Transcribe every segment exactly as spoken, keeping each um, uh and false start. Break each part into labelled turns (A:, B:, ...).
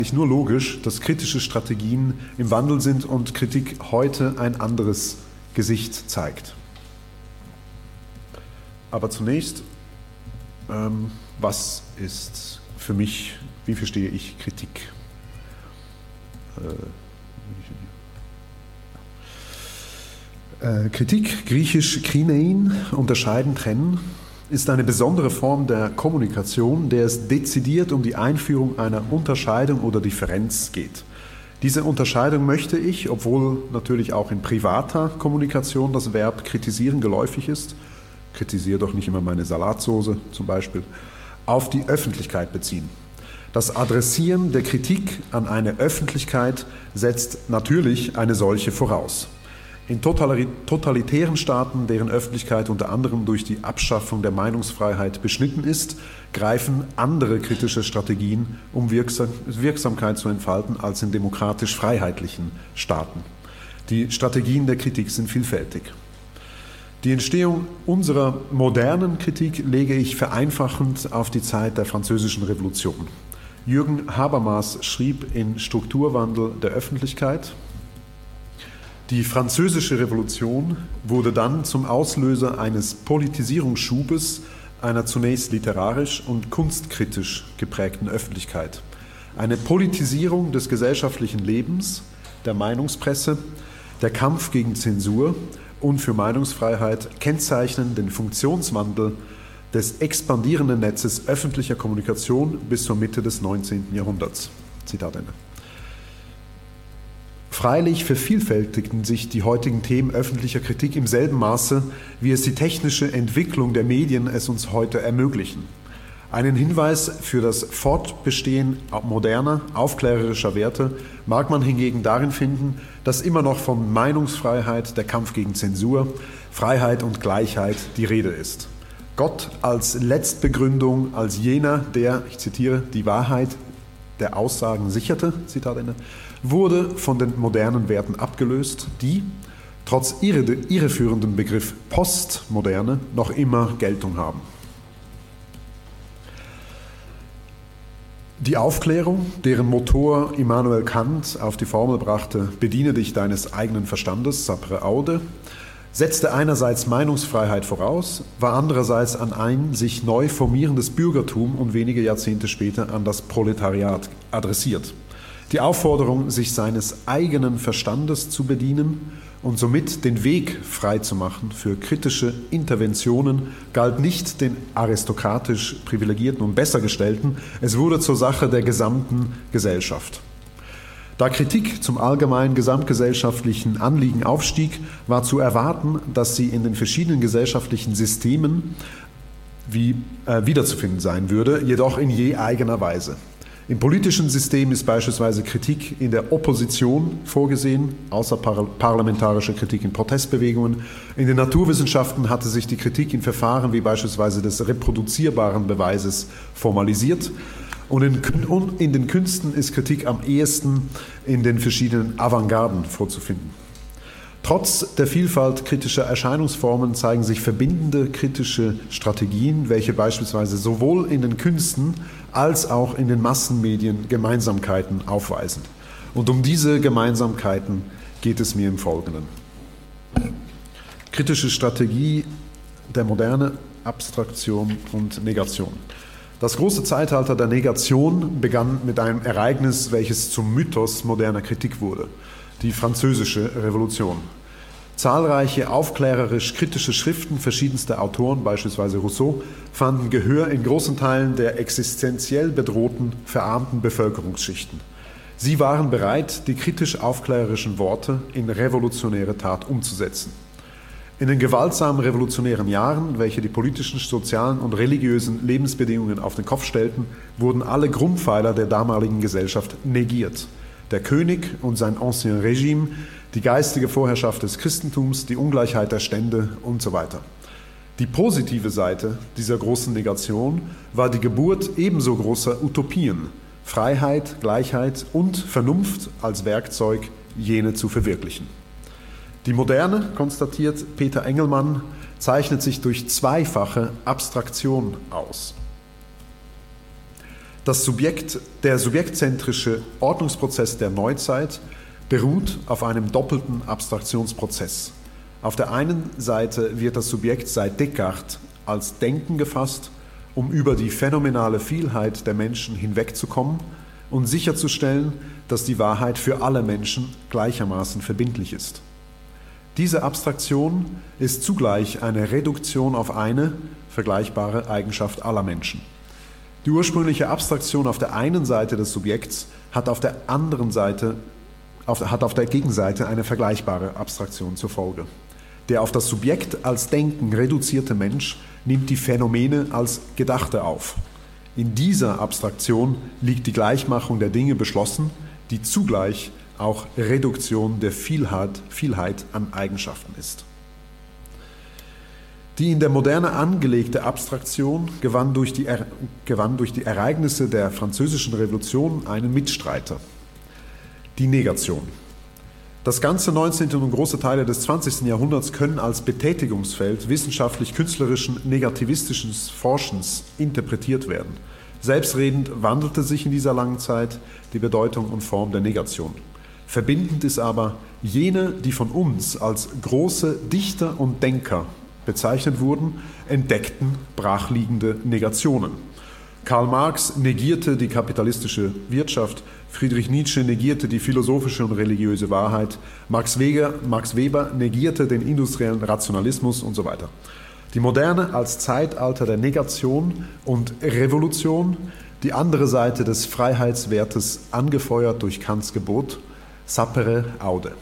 A: nur logisch, dass kritische Strategien im Wandel sind und Kritik heute ein anderes Gesicht zeigt. Aber zunächst, ähm, was ist für mich, wie verstehe ich Kritik? Äh, äh, Kritik, griechisch krinein, unterscheiden, trennen, ist eine besondere Form der Kommunikation, der es dezidiert um die Einführung einer Unterscheidung oder Differenz geht. Diese Unterscheidung möchte ich, obwohl natürlich auch in privater Kommunikation das Verb kritisieren geläufig ist, kritisiere doch nicht immer meine Salatsoße zum Beispiel, auf die Öffentlichkeit beziehen. Das Adressieren der Kritik an eine Öffentlichkeit setzt natürlich eine solche voraus. In totalitären Staaten, deren Öffentlichkeit unter anderem durch die Abschaffung der Meinungsfreiheit beschnitten ist, greifen andere kritische Strategien, um Wirksam- Wirksamkeit zu entfalten, als in demokratisch-freiheitlichen Staaten. Die Strategien der Kritik sind vielfältig. Die Entstehung unserer modernen Kritik lege ich vereinfachend auf die Zeit der Französischen Revolution. Jürgen Habermas schrieb in Strukturwandel der Öffentlichkeit: Die Französische Revolution wurde dann zum Auslöser eines Politisierungsschubes einer zunächst literarisch und kunstkritisch geprägten Öffentlichkeit. Eine Politisierung des gesellschaftlichen Lebens, der Meinungspresse, der Kampf gegen Zensur und für Meinungsfreiheit kennzeichnen den Funktionswandel des expandierenden Netzes öffentlicher Kommunikation bis zur Mitte des neunzehnten Jahrhunderts. Zitat Ende. Freilich vervielfältigten sich die heutigen Themen öffentlicher Kritik im selben Maße, wie es die technische Entwicklung der Medien es uns heute ermöglichen. Einen Hinweis für das Fortbestehen moderner, aufklärerischer Werte mag man hingegen darin finden, dass immer noch von Meinungsfreiheit, der Kampf gegen Zensur, Freiheit und Gleichheit die Rede ist. Gott als Letztbegründung, als jener, der, ich zitiere, die Wahrheit der Aussagen sicherte, Zitat Ende, wurde von den modernen Werten abgelöst, die, trotz irre, irreführenden Begriff Postmoderne, noch immer Geltung haben. Die Aufklärung, deren Motor Immanuel Kant auf die Formel brachte, bediene dich deines eigenen Verstandes, sapere aude, setzte einerseits Meinungsfreiheit voraus, war andererseits an ein sich neu formierendes Bürgertum und wenige Jahrzehnte später an das Proletariat adressiert. Die Aufforderung, sich seines eigenen Verstandes zu bedienen und somit den Weg frei zu machen für kritische Interventionen, galt nicht den aristokratisch Privilegierten und Bessergestellten, es wurde zur Sache der gesamten Gesellschaft. Da Kritik zum allgemeinen gesamtgesellschaftlichen Anliegen aufstieg, war zu erwarten, dass sie in den verschiedenen gesellschaftlichen Systemen wie, äh, wiederzufinden sein würde, jedoch in je eigener Weise. Im politischen System ist beispielsweise Kritik in der Opposition vorgesehen, außer par- parlamentarische Kritik in Protestbewegungen. In den Naturwissenschaften hatte sich die Kritik in Verfahren wie beispielsweise des reproduzierbaren Beweises formalisiert. Und in, und in den Künsten ist Kritik am ehesten in den verschiedenen Avantgarden vorzufinden. Trotz der Vielfalt kritischer Erscheinungsformen zeigen sich verbindende kritische Strategien, welche beispielsweise sowohl in den Künsten als auch in den Massenmedien Gemeinsamkeiten aufweisen. Und um diese Gemeinsamkeiten geht es mir im Folgenden. Kritische Strategie der Moderne, Abstraktion und Negation. Das große Zeitalter der Negation begann mit einem Ereignis, welches zum Mythos moderner Kritik wurde: die Französische Revolution. Zahlreiche aufklärerisch-kritische Schriften verschiedenster Autoren, beispielsweise Rousseau, fanden Gehör in großen Teilen der existenziell bedrohten, verarmten Bevölkerungsschichten. Sie waren bereit, die kritisch-aufklärerischen Worte in revolutionäre Tat umzusetzen. In den gewaltsamen revolutionären Jahren, welche die politischen, sozialen und religiösen Lebensbedingungen auf den Kopf stellten, wurden alle Grundpfeiler der damaligen Gesellschaft negiert. Der König und sein Ancien Régime, die geistige Vorherrschaft des Christentums, die Ungleichheit der Stände und so weiter. Die positive Seite dieser großen Negation war die Geburt ebenso großer Utopien: Freiheit, Gleichheit und Vernunft als Werkzeug, jene zu verwirklichen. Die Moderne, konstatiert Peter Engelmann, zeichnet sich durch zweifache Abstraktion aus. Das Subjekt, der subjektzentrische Ordnungsprozess der Neuzeit beruht auf einem doppelten Abstraktionsprozess. Auf der einen Seite wird das Subjekt seit Descartes als Denken gefasst, um über die phänomenale Vielheit der Menschen hinwegzukommen und sicherzustellen, dass die Wahrheit für alle Menschen gleichermaßen verbindlich ist. Diese Abstraktion ist zugleich eine Reduktion auf eine vergleichbare Eigenschaft aller Menschen. Die ursprüngliche Abstraktion auf der einen Seite des Subjekts hat auf der anderen Seite, auf, hat auf der Gegenseite eine vergleichbare Abstraktion zur Folge. Der auf das Subjekt als Denken reduzierte Mensch nimmt die Phänomene als Gedachte auf. In dieser Abstraktion liegt die Gleichmachung der Dinge beschlossen, die zugleich auch Reduktion der Vielheit, Vielheit an Eigenschaften ist. Die in der Moderne angelegte Abstraktion gewann durch, die, gewann durch die Ereignisse der Französischen Revolution einen Mitstreiter: die Negation. Das ganze neunzehnten und große Teile des zwanzigsten Jahrhunderts können als Betätigungsfeld wissenschaftlich-künstlerischen, negativistischen Forschens interpretiert werden. Selbstredend wandelte sich in dieser langen Zeit die Bedeutung und Form der Negation. Verbindend ist aber, jene, die von uns als große Dichter und Denker bezeichnet wurden, entdeckten brachliegende Negationen. Karl Marx negierte die kapitalistische Wirtschaft, Friedrich Nietzsche negierte die philosophische und religiöse Wahrheit, Max Weber, Max Weber negierte den industriellen Rationalismus und so weiter. Die Moderne als Zeitalter der Negation und Revolution, die andere Seite des Freiheitswertes, angefeuert durch Kants Gebot, sapere aude.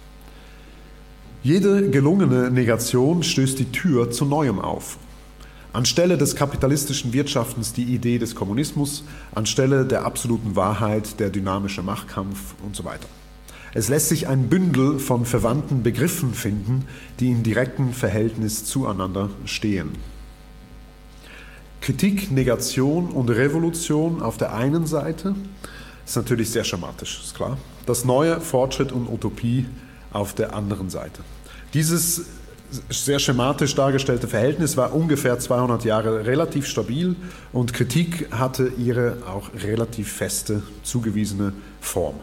A: Jede gelungene Negation stößt die Tür zu Neuem auf. Anstelle des kapitalistischen Wirtschaftens die Idee des Kommunismus, anstelle der absoluten Wahrheit der dynamische Machtkampf und so weiter. Es lässt sich ein Bündel von verwandten Begriffen finden, die in direktem Verhältnis zueinander stehen. Kritik, Negation und Revolution auf der einen Seite ist natürlich sehr schematisch, ist klar. Das Neue, Fortschritt und Utopie auf der anderen Seite. Dieses sehr schematisch dargestellte Verhältnis war ungefähr zweihundert Jahre relativ stabil und Kritik hatte ihre auch relativ feste, zugewiesene Form.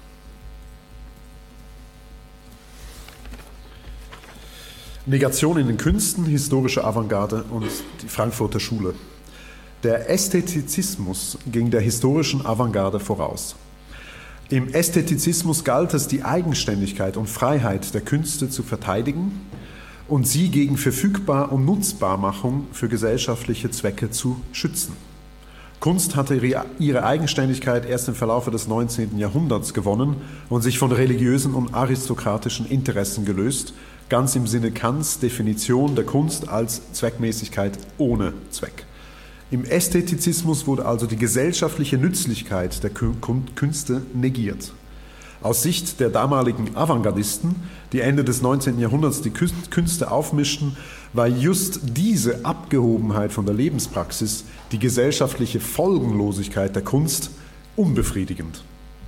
A: Negation in den Künsten, historische Avantgarde und die Frankfurter Schule. Der Ästhetizismus ging der historischen Avantgarde voraus. Im Ästhetizismus galt es, die Eigenständigkeit und Freiheit der Künste zu verteidigen und sie gegen Verfügbar- und Nutzbarmachung für gesellschaftliche Zwecke zu schützen. Kunst hatte ihre Eigenständigkeit erst im Verlauf des neunzehnten Jahrhunderts gewonnen und sich von religiösen und aristokratischen Interessen gelöst, ganz im Sinne Kants Definition der Kunst als Zweckmäßigkeit ohne Zweck. Im Ästhetizismus wurde also die gesellschaftliche Nützlichkeit der Künste negiert. Aus Sicht der damaligen Avantgardisten, die Ende des neunzehnten Jahrhunderts die Künste aufmischten, war just diese Abgehobenheit von der Lebenspraxis, die gesellschaftliche Folgenlosigkeit der Kunst, unbefriedigend.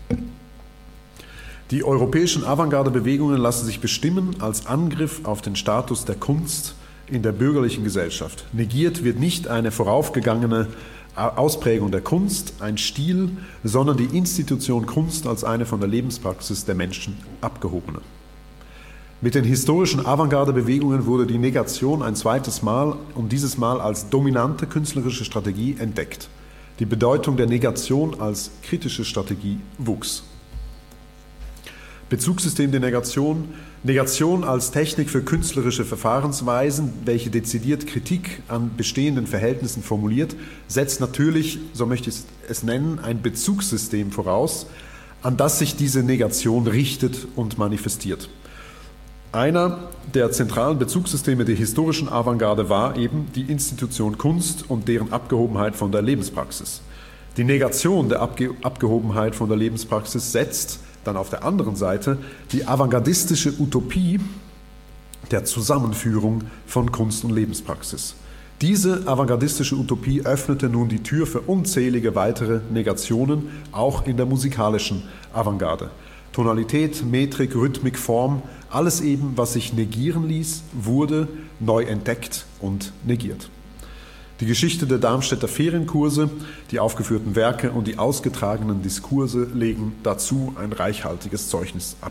A: Die europäischen Avantgarde-Bewegungen lassen sich bestimmen als Angriff auf den Status der Kunst in der bürgerlichen Gesellschaft. Negiert wird nicht eine voraufgegangene Ausprägung der Kunst, ein Stil, sondern die Institution Kunst als eine von der Lebenspraxis der Menschen abgehobene. Mit den historischen Avantgarde-Bewegungen wurde die Negation ein zweites Mal und dieses Mal als dominante künstlerische Strategie entdeckt. Die Bedeutung der Negation als kritische Strategie wuchs. Bezugssystem der Negation. Negation als Technik für künstlerische Verfahrensweisen, welche dezidiert Kritik an bestehenden Verhältnissen formuliert, setzt natürlich, so möchte ich es nennen, ein Bezugssystem voraus, an das sich diese Negation richtet und manifestiert. Einer der zentralen Bezugssysteme der historischen Avantgarde war eben die Institution Kunst und deren Abgehobenheit von der Lebenspraxis. Die Negation der Abge- Abgehobenheit von der Lebenspraxis setzt dann auf der anderen Seite die avantgardistische Utopie der Zusammenführung von Kunst und Lebenspraxis. Diese avantgardistische Utopie öffnete nun die Tür für unzählige weitere Negationen, auch in der musikalischen Avantgarde. Tonalität, Metrik, Rhythmik, Form, alles eben, was sich negieren ließ, wurde neu entdeckt und negiert. Die Geschichte der Darmstädter Ferienkurse, die aufgeführten Werke und die ausgetragenen Diskurse legen dazu ein reichhaltiges Zeugnis ab.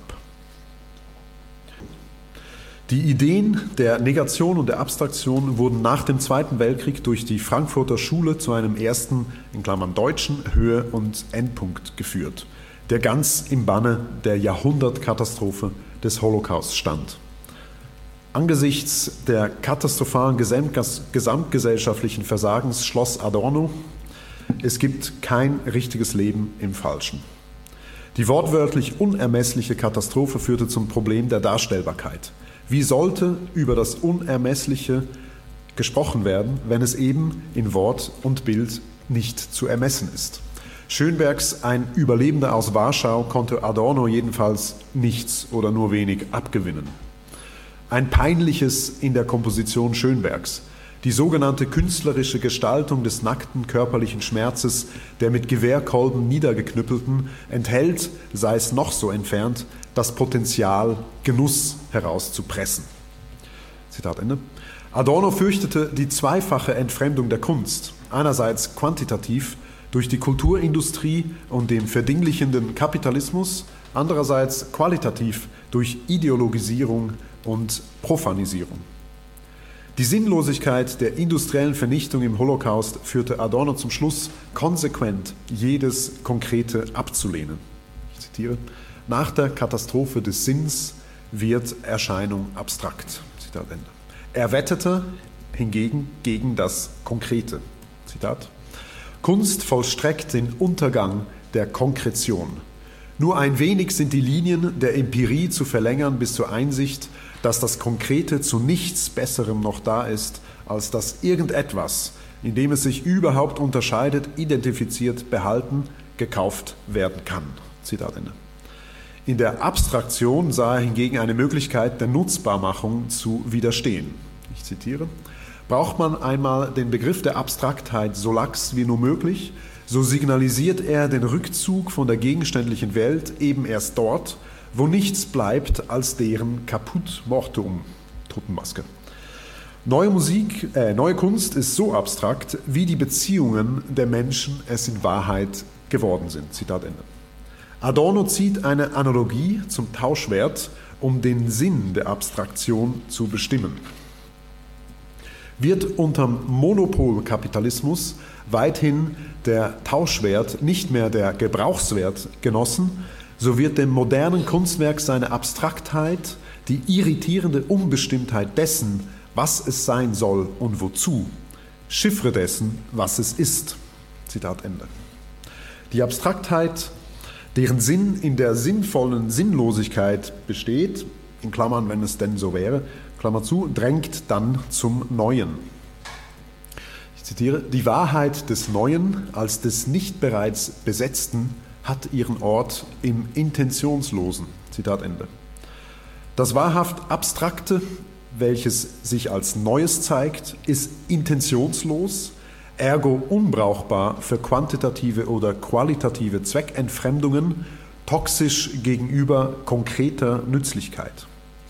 A: Die Ideen der Negation und der Abstraktion wurden nach dem Zweiten Weltkrieg durch die Frankfurter Schule zu einem ersten, in Klammern deutschen, Höhe- und Endpunkt geführt, der ganz im Banne der Jahrhundertkatastrophe des Holocaust stand. Angesichts der katastrophalen gesamtgesellschaftlichen Versagens schloss Adorno: Es gibt kein richtiges Leben im Falschen. Die wortwörtlich unermessliche Katastrophe führte zum Problem der Darstellbarkeit. Wie sollte über das Unermessliche gesprochen werden, wenn es eben in Wort und Bild nicht zu ermessen ist? Schönbergs Ein Überlebender aus Warschau konnte Adorno jedenfalls nichts oder nur wenig abgewinnen. Ein peinliches in der Komposition Schönbergs: Die sogenannte künstlerische Gestaltung des nackten körperlichen Schmerzes, der mit Gewehrkolben niedergeknüppelten, enthält, sei es noch so entfernt, das Potenzial, Genuss herauszupressen. Zitat Ende. Adorno fürchtete die zweifache Entfremdung der Kunst, einerseits quantitativ durch die Kulturindustrie und den verdinglichenden Kapitalismus, andererseits qualitativ durch Ideologisierung und Profanisierung. Die Sinnlosigkeit der industriellen Vernichtung im Holocaust führte Adorno zum Schluss, konsequent jedes Konkrete abzulehnen. Ich zitiere: Nach der Katastrophe des Sinns wird Erscheinung abstrakt. Zitat Ende. Er wettete hingegen gegen das Konkrete. Zitat: Kunst vollstreckt den Untergang der Konkretion. Nur ein wenig sind die Linien der Empirie zu verlängern bis zur Einsicht, dass das Konkrete zu nichts Besserem noch da ist, als dass irgendetwas, in dem es sich überhaupt unterscheidet, identifiziert, behalten, gekauft werden kann. Zitat Ende. In der Abstraktion sah er hingegen eine Möglichkeit der Nutzbarmachung zu widerstehen. Ich zitiere: Braucht man einmal den Begriff der Abstraktheit so lax wie nur möglich, so signalisiert er den Rückzug von der gegenständlichen Welt eben erst dort, wo nichts bleibt als deren Caput Mortuum, Totenmaske. Neue Musik, äh, neue Kunst ist so abstrakt, wie die Beziehungen der Menschen es in Wahrheit geworden sind. Zitat Ende. Adorno zieht eine Analogie zum Tauschwert, um den Sinn der Abstraktion zu bestimmen. Wird unterm Monopolkapitalismus weithin der Tauschwert, nicht mehr der Gebrauchswert genossen, so wird dem modernen Kunstwerk seine Abstraktheit, die irritierende Unbestimmtheit dessen, was es sein soll und wozu, Chiffre dessen, was es ist. Zitat Ende. Die Abstraktheit, deren Sinn in der sinnvollen Sinnlosigkeit besteht, in Klammern, wenn es denn so wäre, Klammer zu, drängt dann zum Neuen. Ich zitiere: Die Wahrheit des Neuen als des nicht bereits Besetzten hat ihren Ort im Intentionslosen. Zitat Ende. Das wahrhaft Abstrakte, welches sich als Neues zeigt, ist intentionslos, ergo unbrauchbar für quantitative oder qualitative Zweckentfremdungen, toxisch gegenüber konkreter Nützlichkeit.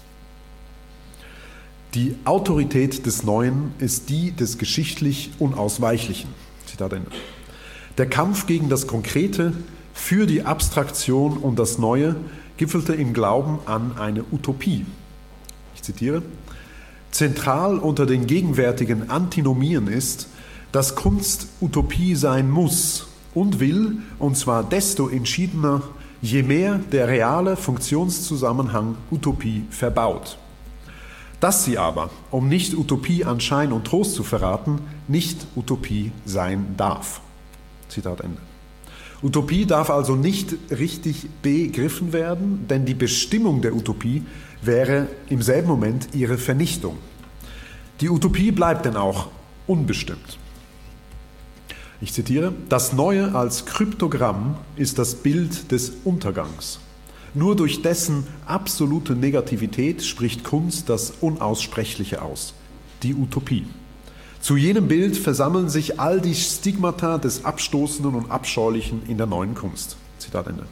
A: Die Autorität des Neuen ist die des geschichtlich Unausweichlichen. Zitat Ende. Der Kampf gegen das Konkrete, für die Abstraktion und das Neue gipfelte im Glauben an eine Utopie. Ich zitiere: Zentral unter den gegenwärtigen Antinomien ist, dass Kunst Utopie sein muss und will, und zwar desto entschiedener, je mehr der reale Funktionszusammenhang Utopie verbaut. Dass sie aber, um nicht Utopie an Schein und Trost zu verraten, nicht Utopie sein darf. Zitat Ende. Utopie darf also nicht richtig begriffen werden, denn die Bestimmung der Utopie wäre im selben Moment ihre Vernichtung. Die Utopie bleibt denn auch unbestimmt. Ich zitiere: Das Neue als Kryptogramm ist das Bild des Untergangs. Nur durch dessen absolute Negativität spricht Kunst das Unaussprechliche aus, die Utopie. Zu jenem Bild versammeln sich all die Stigmata des Abstoßenden und Abscheulichen in der neuen Kunst. Zitat Ende.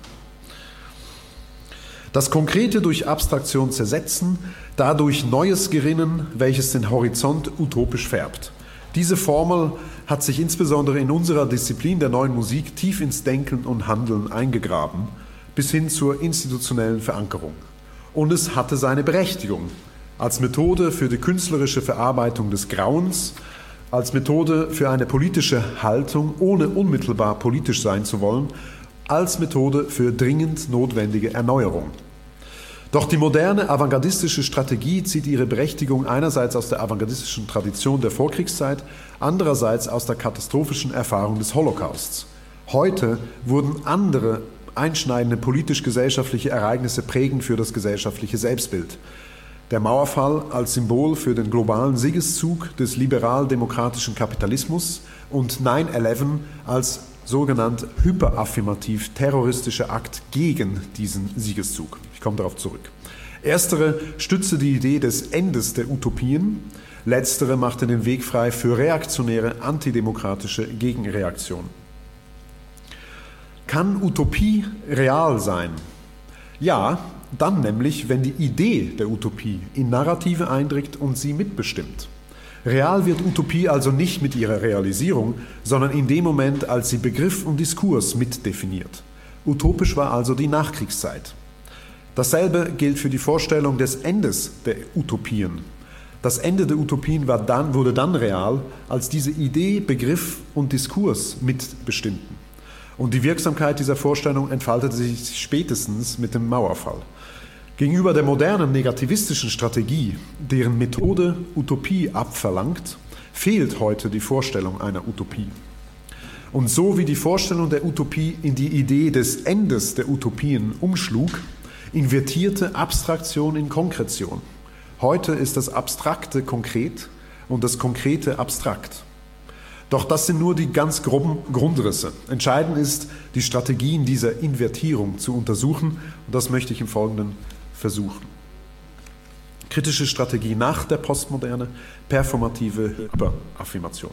A: Das Konkrete durch Abstraktion zersetzen, dadurch Neues gerinnen, welches den Horizont utopisch färbt. Diese Formel hat sich insbesondere in unserer Disziplin der Neuen Musik tief ins Denken und Handeln eingegraben, bis hin zur institutionellen Verankerung. Und es hatte seine Berechtigung als Methode für die künstlerische Verarbeitung des Grauens, als Methode für eine politische Haltung, ohne unmittelbar politisch sein zu wollen, als Methode für dringend notwendige Erneuerung. Doch die moderne avantgardistische Strategie zieht ihre Berechtigung einerseits aus der avantgardistischen Tradition der Vorkriegszeit, andererseits aus der katastrophischen Erfahrung des Holocausts. Heute wurden andere einschneidende politisch-gesellschaftliche Ereignisse prägend für das gesellschaftliche Selbstbild. Der Mauerfall als Symbol für den globalen Siegeszug des liberal-demokratischen Kapitalismus und neun elf als sogenannt hyperaffirmativ terroristischer Akt gegen diesen Siegeszug. Ich komme darauf zurück. Erstere stützte die Idee des Endes der Utopien, letztere machte den Weg frei für reaktionäre, antidemokratische Gegenreaktionen. Kann Utopie real sein? Ja, dann nämlich, wenn die Idee der Utopie in Narrative eindringt und sie mitbestimmt. Real wird Utopie also nicht mit ihrer Realisierung, sondern in dem Moment, als sie Begriff und Diskurs mitdefiniert. Utopisch war also die Nachkriegszeit. Dasselbe gilt für die Vorstellung des Endes der Utopien. Das Ende der Utopien war dann, wurde dann real, als diese Idee, Begriff und Diskurs mitbestimmten. Und die Wirksamkeit dieser Vorstellung entfaltete sich spätestens mit dem Mauerfall. Gegenüber der modernen negativistischen Strategie, deren Methode Utopie abverlangt, fehlt heute die Vorstellung einer Utopie. Und so wie die Vorstellung der Utopie in die Idee des Endes der Utopien umschlug, invertierte Abstraktion in Konkretion. Heute ist das Abstrakte konkret und das Konkrete abstrakt. Doch das sind nur die ganz groben Grundrisse. Entscheidend ist, die Strategien dieser Invertierung zu untersuchen, und das möchte ich im Folgenden versuchen. Kritische Strategie nach der Postmoderne, performative Hyperaffirmation.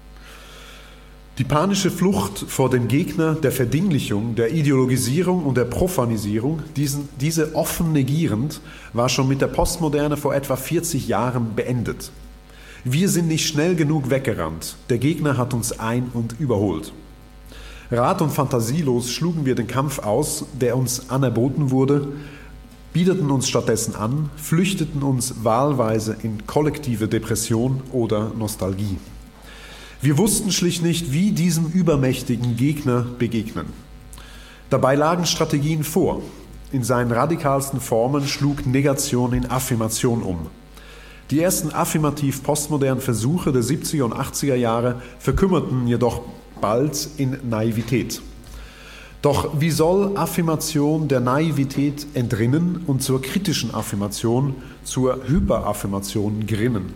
A: Die panische Flucht vor dem Gegner der Verdinglichung, der Ideologisierung und der Profanisierung, diesen, diese offen negierend, war schon mit der Postmoderne vor etwa vierzig Jahren beendet. Wir sind nicht schnell genug weggerannt, der Gegner hat uns ein- und überholt. Rat- und fantasielos schlugen wir den Kampf aus, der uns anerboten wurde, bieteten uns stattdessen an, flüchteten uns wahlweise in kollektive Depression oder Nostalgie. Wir wussten schlicht nicht, wie diesem übermächtigen Gegner begegnen. Dabei lagen Strategien vor. In seinen radikalsten Formen schlug Negation in Affirmation um. Die ersten affirmativ-postmodernen Versuche der siebziger und achtziger Jahre verkümmerten jedoch bald in Naivität. Doch wie soll Affirmation der Naivität entrinnen und zur kritischen Affirmation, zur Hyperaffirmation gerinnen?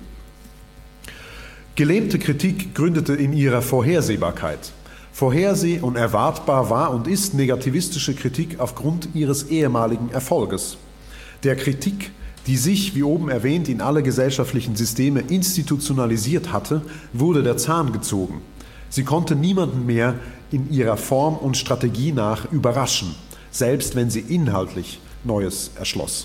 A: Gelähmte Kritik gründete in ihrer Vorhersehbarkeit. Vorherseh- und erwartbar war und ist negativistische Kritik aufgrund ihres ehemaligen Erfolges. Der Kritik, die sich, wie oben erwähnt, in alle gesellschaftlichen Systeme institutionalisiert hatte, wurde der Zahn gezogen. Sie konnte niemanden mehr in ihrer Form und Strategie nach überraschen, selbst wenn sie inhaltlich Neues erschloss.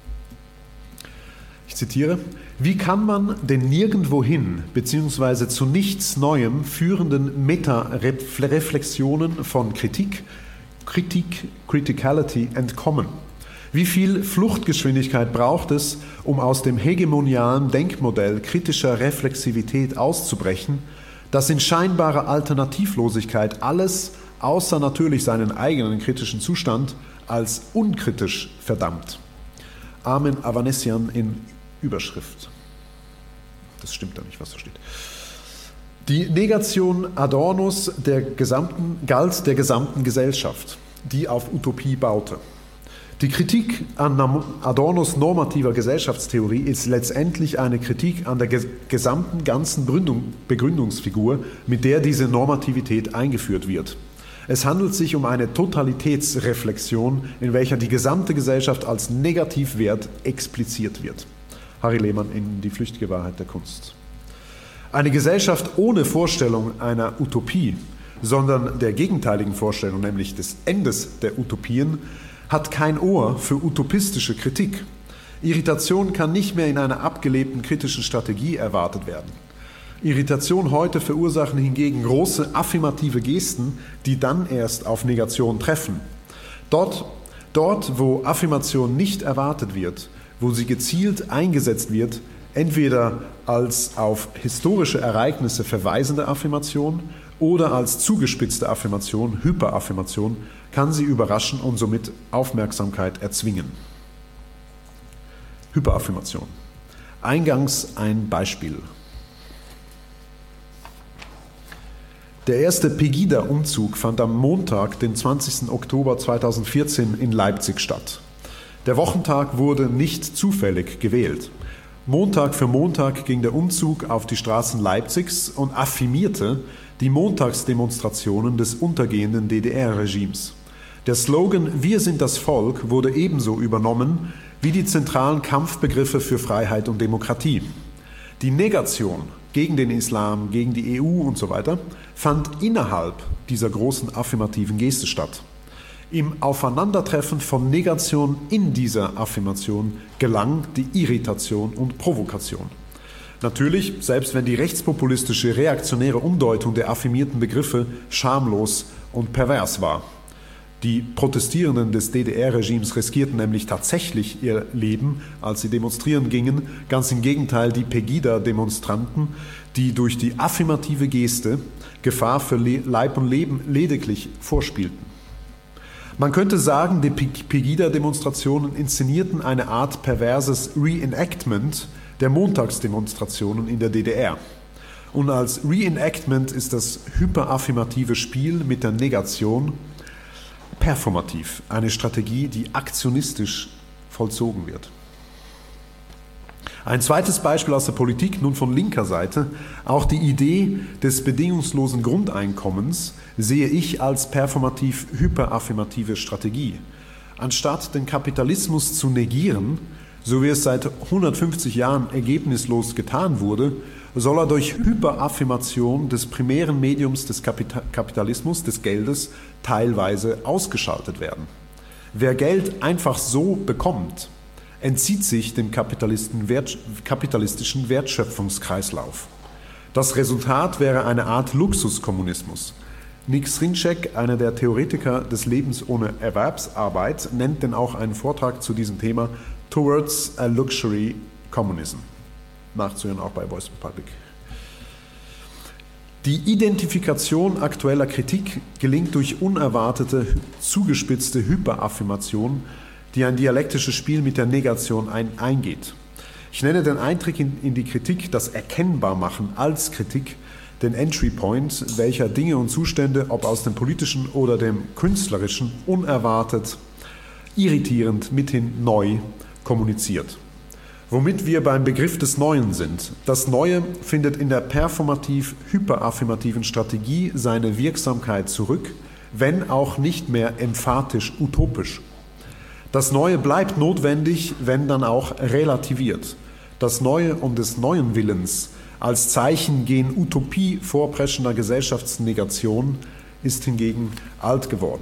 A: Ich zitiere: Wie kann man den nirgendwohin bzw. zu nichts Neuem führenden Meta-Reflexionen von Kritik, Kritik, Criticality entkommen? Wie viel Fluchtgeschwindigkeit braucht es, um aus dem hegemonialen Denkmodell kritischer Reflexivität auszubrechen, das in scheinbarer Alternativlosigkeit alles, außer natürlich seinen eigenen kritischen Zustand, als unkritisch verdammt? Armen Avanesian in Überschrift. Das stimmt da nicht, was da steht. Die Negation Adornos der gesamten, galt der gesamten Gesellschaft, die auf Utopie baute. Die Kritik an Adornos normativer Gesellschaftstheorie ist letztendlich eine Kritik an der gesamten ganzen Begründungsfigur, mit der diese Normativität eingeführt wird. Es handelt sich um eine Totalitätsreflexion, in welcher die gesamte Gesellschaft als Negativwert expliziert wird. Harry Lehmann in Die flüchtige Wahrheit der Kunst. Eine Gesellschaft ohne Vorstellung einer Utopie, sondern der gegenteiligen Vorstellung, nämlich des Endes der Utopien, hat kein Ohr für utopistische Kritik. Irritation kann nicht mehr in einer abgelebten kritischen Strategie erwartet werden. Irritation heute verursachen hingegen große affirmative Gesten, die dann erst auf Negation treffen. Dort, dort, wo Affirmation nicht erwartet wird, wo sie gezielt eingesetzt wird, entweder als auf historische Ereignisse verweisende Affirmation oder als zugespitzte Affirmation, Hyperaffirmation, kann sie überraschen und somit Aufmerksamkeit erzwingen. Hyperaffirmation. Eingangs ein Beispiel. Der erste Pegida-Umzug fand am Montag, den zwanzigsten Oktober zweitausendvierzehn in Leipzig statt. Der Wochentag wurde nicht zufällig gewählt. Montag für Montag ging der Umzug auf die Straßen Leipzigs und affirmierte die Montagsdemonstrationen des untergehenden D D R-Regimes. Der Slogan „Wir sind das Volk" wurde ebenso übernommen wie die zentralen Kampfbegriffe für Freiheit und Demokratie. Die Negation gegen den Islam, gegen die E U und so weiter fand innerhalb dieser großen affirmativen Geste statt. Im Aufeinandertreffen von Negation in dieser Affirmation gelang die Irritation und Provokation. Natürlich, selbst wenn die rechtspopulistische reaktionäre Umdeutung der affirmierten Begriffe schamlos und pervers war. Die Protestierenden des D D R-Regimes riskierten nämlich tatsächlich ihr Leben, als sie demonstrieren gingen, ganz im Gegenteil die Pegida-Demonstranten, die durch die affirmative Geste Gefahr für Leib und Leben lediglich vorspielten. Man könnte sagen, die Pegida-Demonstrationen inszenierten eine Art perverses Reenactment der Montagsdemonstrationen in der D D R. Und als Reenactment ist das hyperaffirmative Spiel mit der Negation performativ, eine Strategie, die aktionistisch vollzogen wird. Ein zweites Beispiel aus der Politik, nun von linker Seite. Auch die Idee des bedingungslosen Grundeinkommens sehe ich als performativ hyperaffirmative Strategie. Anstatt den Kapitalismus zu negieren, so wie es seit hundertfünfzig Jahren ergebnislos getan wurde, soll er durch Hyperaffirmation des primären Mediums des Kapita- Kapitalismus, des Geldes, teilweise ausgeschaltet werden. Wer Geld einfach so bekommt, entzieht sich dem Wert, kapitalistischen Wertschöpfungskreislauf. Das Resultat wäre eine Art Luxuskommunismus. Nick Srinček, einer der Theoretiker des Lebens ohne Erwerbsarbeit, nennt denn auch einen Vortrag zu diesem Thema Towards a Luxury Communism. Nachzuhören auch bei Voice Republic. Die Identifikation aktueller Kritik gelingt durch unerwartete, zugespitzte Hyperaffirmation, die ein dialektisches Spiel mit der Negation ein, eingeht. Ich nenne den Eintritt in, in die Kritik, das Erkennbarmachen als Kritik, den Entry Point, welcher Dinge und Zustände, ob aus dem politischen oder dem künstlerischen, unerwartet, irritierend, mithin neu kommuniziert. Womit wir beim Begriff des Neuen sind. Das Neue findet in der performativ-hyperaffirmativen Strategie seine Wirksamkeit zurück, wenn auch nicht mehr emphatisch utopisch. Das Neue bleibt notwendig, wenn dann auch relativiert. Das Neue um des neuen Willens als Zeichen gen Utopie vorpreschender Gesellschaftsnegation ist hingegen alt geworden.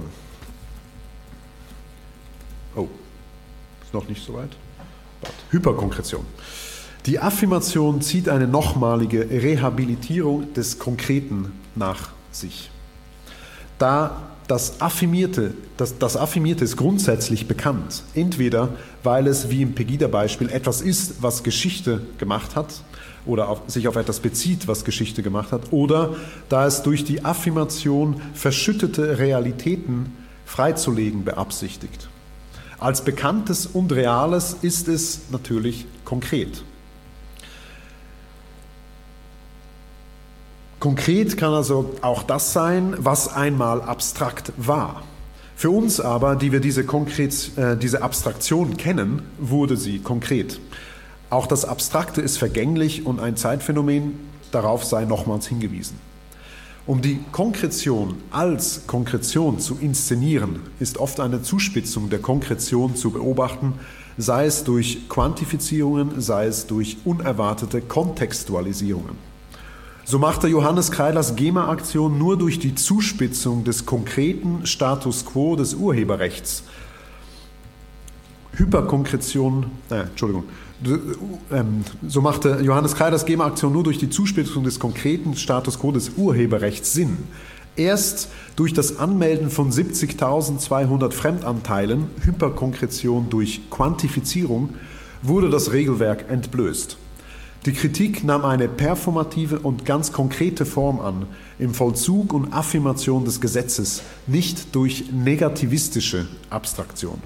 A: Oh, ist noch nicht so weit. Hyperkonkretion. Die Affirmation zieht eine nochmalige Rehabilitierung des Konkreten nach sich. Da das Affirmierte, das, das Affirmierte ist grundsätzlich bekannt, entweder weil es wie im Pegida-Beispiel etwas ist, was Geschichte gemacht hat oder auf, sich auf etwas bezieht, was Geschichte gemacht hat, oder da es durch die Affirmation verschüttete Realitäten freizulegen beabsichtigt. Als Bekanntes und Reales ist es natürlich konkret. Konkret kann also auch das sein, was einmal abstrakt war. Für uns aber, die wir diese, konkret, äh, diese Abstraktion kennen, wurde sie konkret. Auch das Abstrakte ist vergänglich und ein Zeitphänomen, darauf sei nochmals hingewiesen. Um die Konkretion als Konkretion zu inszenieren, ist oft eine Zuspitzung der Konkretion zu beobachten, sei es durch Quantifizierungen, sei es durch unerwartete Kontextualisierungen. So machte Johannes Kreilers GEMA-Aktion nur durch die Zuspitzung des konkreten Status quo des Urheberrechts Hyperkonkretion, äh, Entschuldigung, so machte Johannes Kreiders GEMA-Aktion nur durch die Zuspitzung des konkreten Status quo des Urheberrechts Sinn. Erst durch das Anmelden von siebzigtausendzweihundert Fremdanteilen, Hyperkonkretion durch Quantifizierung, wurde das Regelwerk entblößt. Die Kritik nahm eine performative und ganz konkrete Form an, im Vollzug und Affirmation des Gesetzes, nicht durch negativistische Abstraktion.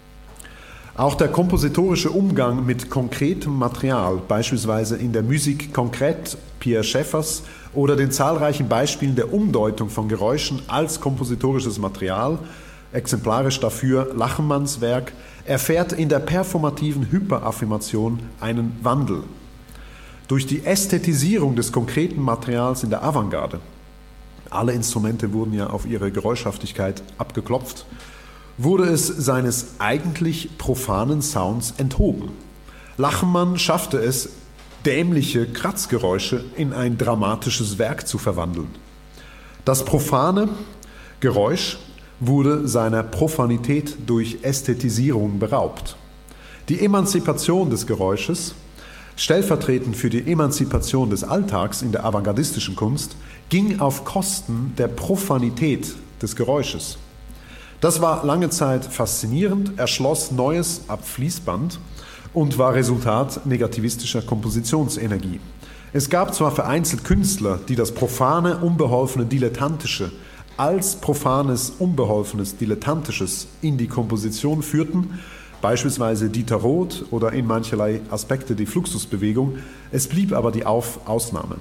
A: Auch der kompositorische Umgang mit konkretem Material, beispielsweise in der Musik Concrète Pierre Schäffers oder den zahlreichen Beispielen der Umdeutung von Geräuschen als kompositorisches Material, exemplarisch dafür Lachenmanns Werk, erfährt in der performativen Hyperaffirmation einen Wandel. Durch die Ästhetisierung des konkreten Materials in der Avantgarde, alle Instrumente wurden ja auf ihre Geräuschhaftigkeit abgeklopft, wurde es seines eigentlich profanen Sounds enthoben. Lachenmann schaffte es, dämliche Kratzgeräusche in ein dramatisches Werk zu verwandeln. Das profane Geräusch wurde seiner Profanität durch Ästhetisierung beraubt. Die Emanzipation des Geräusches, stellvertretend für die Emanzipation des Alltags in der avantgardistischen Kunst, ging auf Kosten der Profanität des Geräusches. Das war lange Zeit faszinierend, erschloss Neues ab Fließband und war Resultat negativistischer Kompositionsenergie. Es gab zwar vereinzelt Künstler, die das profane, unbeholfene, dilettantische als profanes, unbeholfenes, dilettantisches in die Komposition führten, beispielsweise Dieter Roth oder in mancherlei Aspekte die Fluxusbewegung, es blieb aber die Auf- Ausnahme.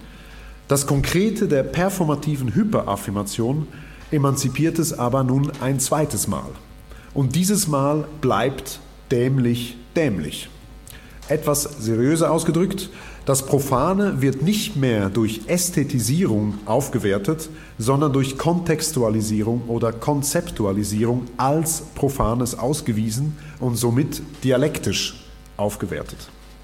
A: Das Konkrete der performativen Hyperaffirmation emanzipiert es aber nun ein zweites Mal. Und dieses Mal bleibt dämlich dämlich. Etwas seriöser ausgedrückt, das Profane wird nicht mehr durch Ästhetisierung aufgewertet, sondern durch Kontextualisierung oder Konzeptualisierung als Profanes ausgewiesen und somit dialektisch aufgewertet.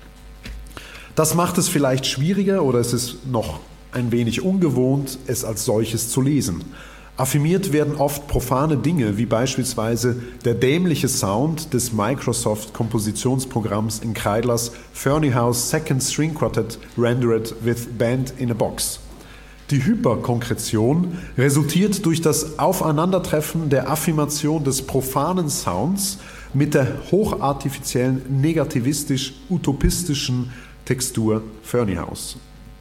A: Das macht es vielleicht schwieriger oder es ist noch ein wenig ungewohnt, es als solches zu lesen. Affirmiert werden oft profane Dinge, wie beispielsweise der dämliche Sound des Microsoft-Kompositionsprogramms in Kreidlers Ferneyhough Second String Quartet rendered with Band in a Box. Die Hyperkonkretion resultiert durch das Aufeinandertreffen der Affirmation des profanen Sounds mit der hochartifiziellen, negativistisch-utopistischen Textur Ferneyhoughs.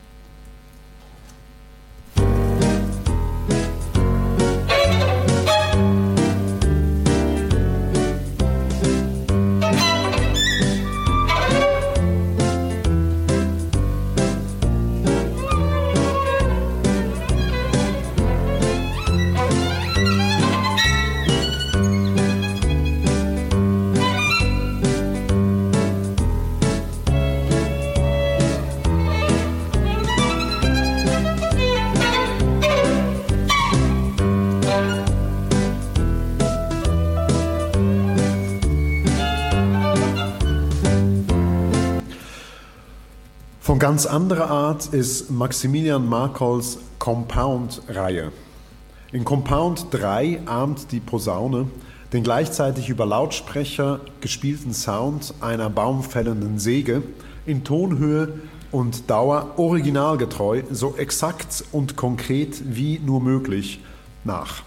A: Von ganz anderer Art ist Maximilian Markols Compound-Reihe. In Compound drei ahmt die Posaune den gleichzeitig über Lautsprecher gespielten Sound einer baumfällenden Säge in Tonhöhe und Dauer originalgetreu, so exakt und konkret wie nur möglich nach.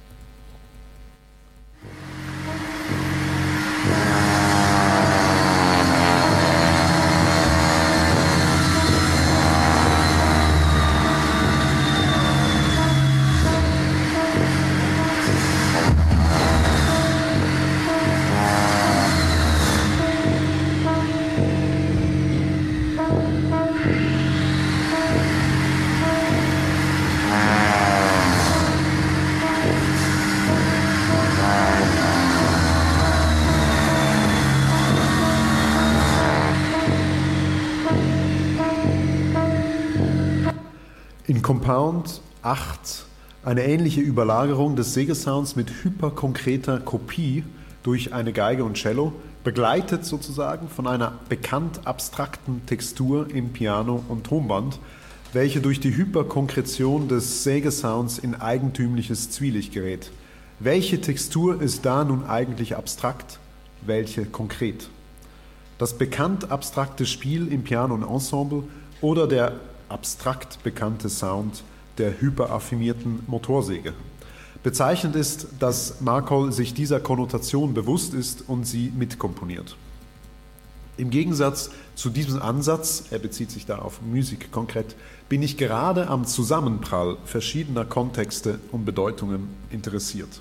A: In Compound acht eine ähnliche Überlagerung des Sägesounds mit hyperkonkreter Kopie durch eine Geige und Cello, begleitet sozusagen von einer bekannt abstrakten Textur im Piano und Tonband, welche durch die Hyperkonkretion des Sägesounds in eigentümliches Zwielicht gerät. Welche Textur ist da nun eigentlich abstrakt? welche konkret. Das bekannt abstrakte Spiel im Piano und Ensemble oder der abstrakt bekannte Sound der hyperaffirmierten Motorsäge. Bezeichnend ist, dass Markol sich dieser Konnotation bewusst ist und sie mitkomponiert. Im Gegensatz zu diesem Ansatz, er bezieht sich da auf Musik konkret, bin ich gerade am Zusammenprall verschiedener Kontexte und Bedeutungen interessiert.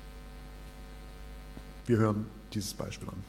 A: Wir hören dieses Beispiel an.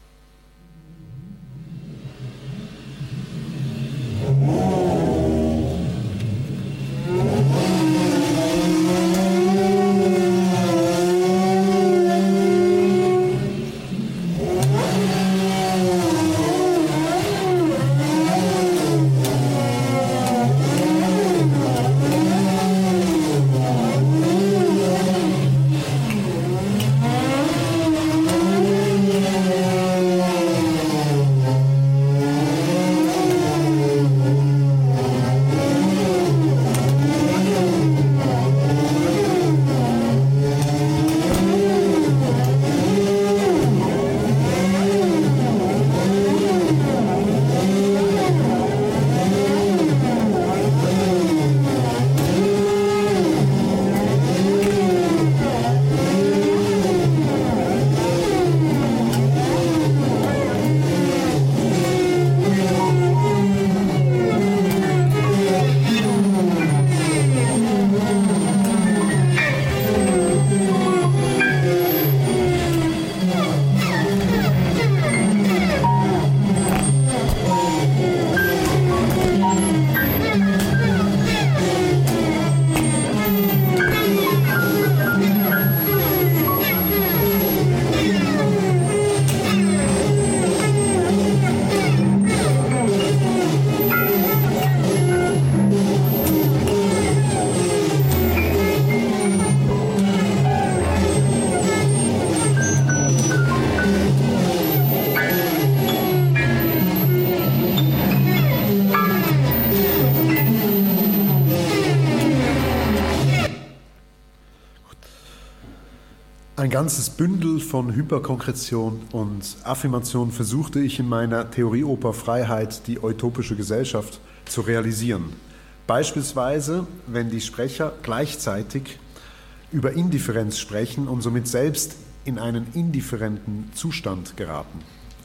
A: Ein ganzes Bündel von Hyperkonkretion und Affirmation versuchte ich in meiner Theorieoper Freiheit, die utopische Gesellschaft, zu realisieren. Beispielsweise, wenn die Sprecher gleichzeitig über Indifferenz sprechen und somit selbst in einen indifferenten Zustand geraten.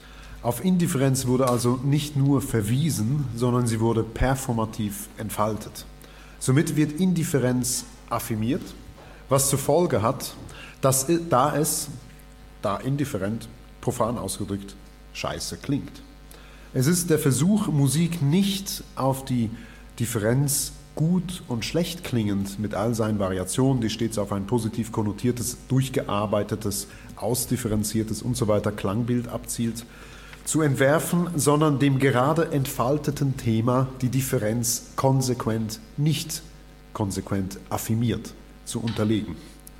A: Auf Indifferenz wurde also nicht nur verwiesen, sondern sie wurde performativ entfaltet. Somit wird Indifferenz affirmiert, was zur Folge hat, dass da es, da indifferent, profan ausgedrückt, scheiße klingt. Es ist der Versuch, Musik nicht auf die Differenz gut und schlecht klingend mit all seinen Variationen, die stets auf ein positiv konnotiertes, durchgearbeitetes, ausdifferenziertes und so weiter Klangbild abzielt, zu entwerfen, sondern dem gerade entfalteten Thema die Differenz konsequent, nicht konsequent affirmiert zu unterlegen.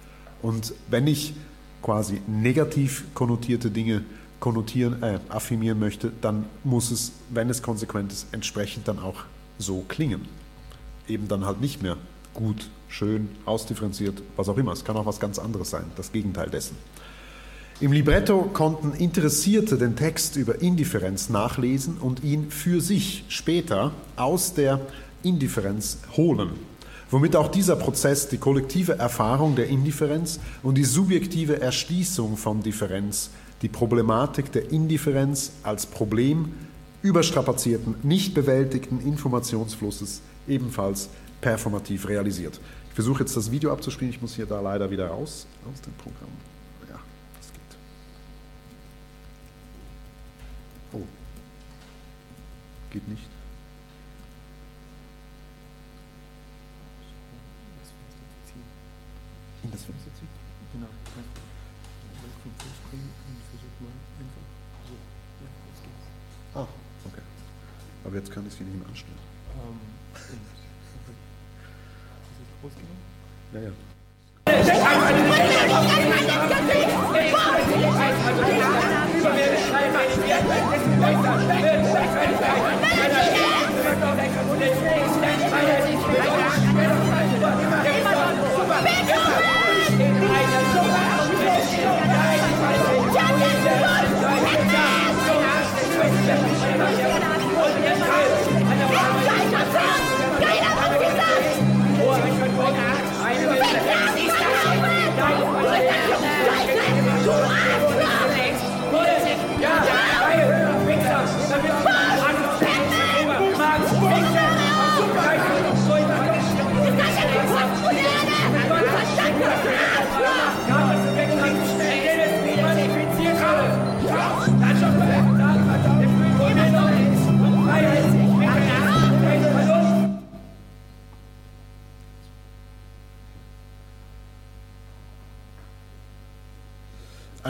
A: Und wenn ich quasi negativ konnotierte Dinge konnotieren, äh, affirmieren möchte, dann muss es, wenn es konsequent ist, entsprechend dann auch so klingen. Eben dann halt nicht mehr gut, schön, ausdifferenziert, was auch immer. Es kann auch was ganz anderes sein, das Gegenteil dessen. Im Libretto konnten Interessierte den Text über Indifferenz nachlesen und ihn für sich später aus der Indifferenz holen, womit auch dieser Prozess die kollektive Erfahrung der Indifferenz und die subjektive Erschließung von Differenz, die Problematik der Indifferenz als Problem überstrapazierten, nicht bewältigten Informationsflusses ebenfalls performativ realisiert. Ich versuche jetzt das Video abzuspielen, ich muss hier da leider wieder raus aus dem Programm. Ja, das geht. Oh. Geht nicht. In das Fenster ziehen?
B: Genau. Man kommt durchspringen und versucht mal einfach so. Ja, jetzt geht's.
A: Ah, okay. Aber jetzt kann ich sie nicht mehr anstellen.
B: Ähm, und. Okay. Ist das rausgegangen?
A: Ja, ja.
C: Ja,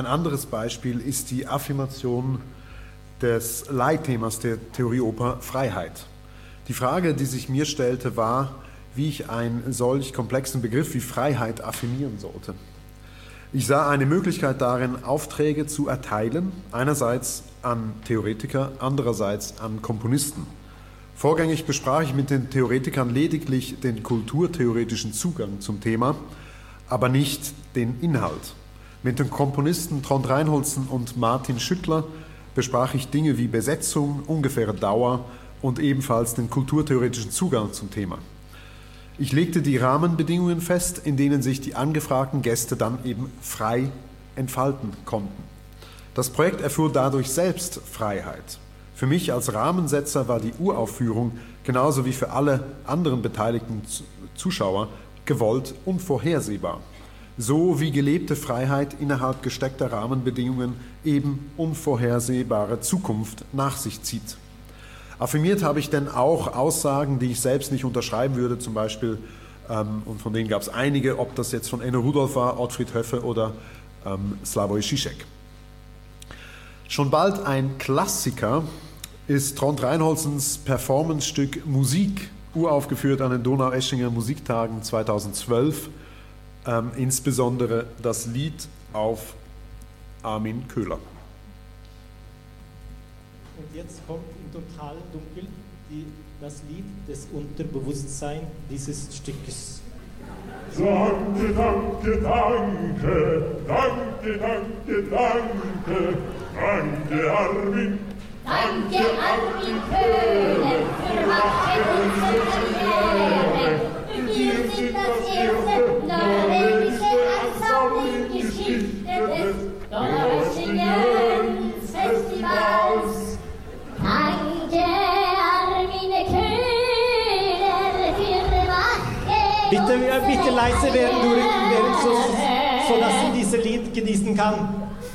A: ein anderes Beispiel ist die Affirmation des Leitthemas der Theorieoper Freiheit. Die Frage, die sich mir stellte, war, wie ich einen solch komplexen Begriff wie Freiheit affirmieren sollte. Ich sah eine Möglichkeit darin, Aufträge zu erteilen, einerseits an Theoretiker, andererseits an Komponisten. Vorgängig besprach ich mit den Theoretikern lediglich den kulturtheoretischen Zugang zum Thema, aber nicht den Inhalt. Mit den Komponisten Trond Reinholdsen und Martin Schüttler besprach ich Dinge wie Besetzung, ungefähre Dauer und ebenfalls den kulturtheoretischen Zugang zum Thema. Ich legte die Rahmenbedingungen fest, in denen sich die angefragten Gäste dann eben frei entfalten konnten. Das Projekt erfuhr dadurch selbst Freiheit. Für mich als Rahmensetzer war die Uraufführung, genauso wie für alle anderen beteiligten Zuschauer, gewollt und vorhersehbar. So wie gelebte Freiheit innerhalb gesteckter Rahmenbedingungen eben unvorhersehbare Zukunft nach sich zieht. Affirmiert habe ich denn auch Aussagen, die ich selbst nicht unterschreiben würde, zum Beispiel, ähm, und von denen gab es einige, ob das jetzt von Enno Rudolph war, Ottfried Höffe oder ähm, Slavoj Žižek. Schon bald ein Klassiker ist Trond Reinholdsens Performancestück Musik, uraufgeführt an den Donaueschinger Musiktagen zweitausendzwölf, ähm, insbesondere das Lied auf Armin Köhler.
C: Und jetzt kommt im totalen Dunkel die, das Lied des Unterbewusstseins dieses Stückes.
D: Danke, danke, danke, danke, danke, danke, danke Armin.
E: Danke Armin Köhler für Wache unsere Karriere. Wir sind das erste norwegische Ensemble in Geschichte des Donaueschingens Festivals. Danke Armin Köhler für Wache.
C: Bitte, bitte leise werden, während so, so dass sie dieses Lied genießen kann.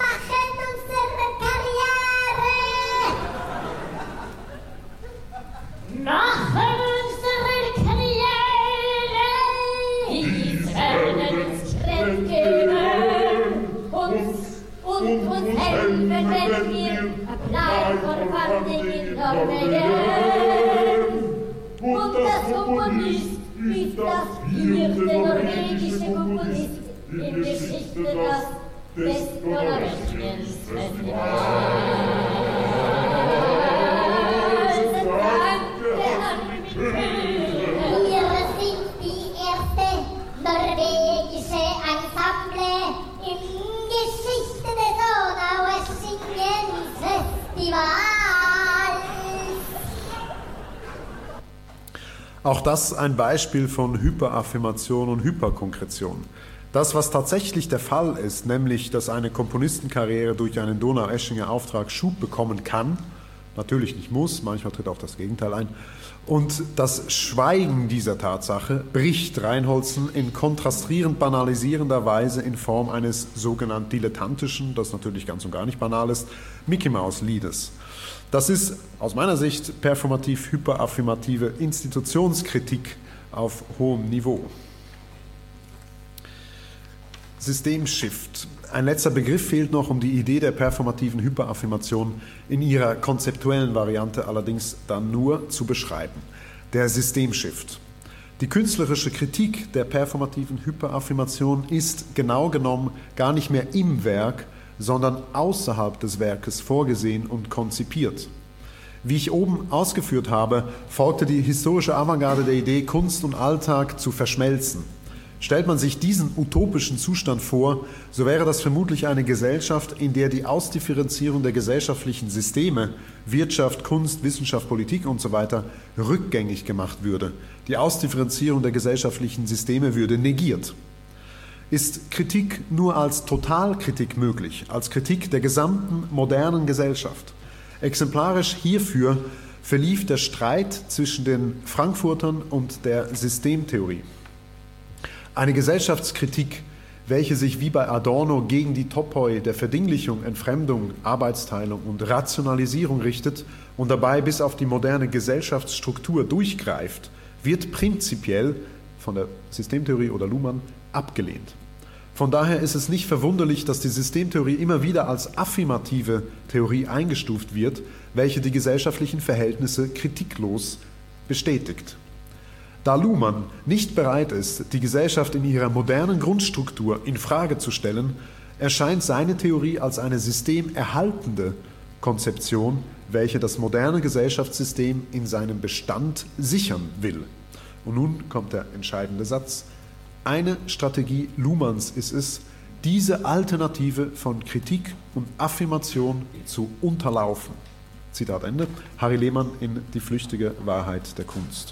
E: Machen unsere Karriere, dies werden uns Kraft geben, uns und uns helfen, wenn wir Applaus vorfanden in Norwegen. Und das Komponist ist das vierte norwegische Komponist in Geschichte des, des Donaueschingens Festivals. Wir sind die erste norwegische Ensemble im Geschichte des Donaueschingens Festivals.
A: Auch das ein Beispiel von Hyperaffirmation und Hyperkonkretion. Das, was tatsächlich der Fall ist, nämlich, dass eine Komponistenkarriere durch einen Donaueschinger Auftrag Schub bekommen kann, natürlich nicht muss, manchmal tritt auch das Gegenteil ein. Und das Schweigen dieser Tatsache bricht Reinholdsen in kontrastierend banalisierender Weise in Form eines sogenannt dilettantischen, das natürlich ganz und gar nicht banal ist, Mickey-Maus-Liedes. Das ist aus meiner Sicht performativ-hyperaffirmative Institutionskritik auf hohem Niveau. Systemshift. Ein letzter Begriff fehlt noch, um die Idee der performativen Hyperaffirmation in ihrer konzeptuellen Variante allerdings dann nur zu beschreiben. Der Systemshift. Die künstlerische Kritik der performativen Hyperaffirmation ist genau genommen gar nicht mehr im Werk, sondern außerhalb des Werkes vorgesehen und konzipiert. Wie ich oben ausgeführt habe, folgte die historische Avantgarde der Idee, Kunst und Alltag zu verschmelzen. Stellt man sich diesen utopischen Zustand vor, so wäre das vermutlich eine Gesellschaft, in der die Ausdifferenzierung der gesellschaftlichen Systeme, Wirtschaft, Kunst, Wissenschaft, Politik usw. rückgängig gemacht würde. Die Ausdifferenzierung der gesellschaftlichen Systeme würde negiert. Ist Kritik nur als Totalkritik möglich, als Kritik der gesamten modernen Gesellschaft? Exemplarisch hierfür verlief der Streit zwischen den Frankfurtern und der Systemtheorie. Eine Gesellschaftskritik, welche sich wie bei Adorno gegen die Topoi der Verdinglichung, Entfremdung, Arbeitsteilung und Rationalisierung richtet und dabei bis auf die moderne Gesellschaftsstruktur durchgreift, wird prinzipiell von der Systemtheorie oder Luhmann abgelehnt. Von daher ist es nicht verwunderlich, dass die Systemtheorie immer wieder als affirmative Theorie eingestuft wird, welche die gesellschaftlichen Verhältnisse kritiklos bestätigt. Da Luhmann nicht bereit ist, die Gesellschaft in ihrer modernen Grundstruktur in Frage zu stellen, erscheint seine Theorie als eine systemerhaltende Konzeption, welche das moderne Gesellschaftssystem in seinem Bestand sichern will. Und nun kommt der entscheidende Satz. Eine Strategie Luhmanns ist es, diese Alternative von Kritik und Affirmation zu unterlaufen. Zitat Ende. Harry Lehmann in Die flüchtige Wahrheit der Kunst.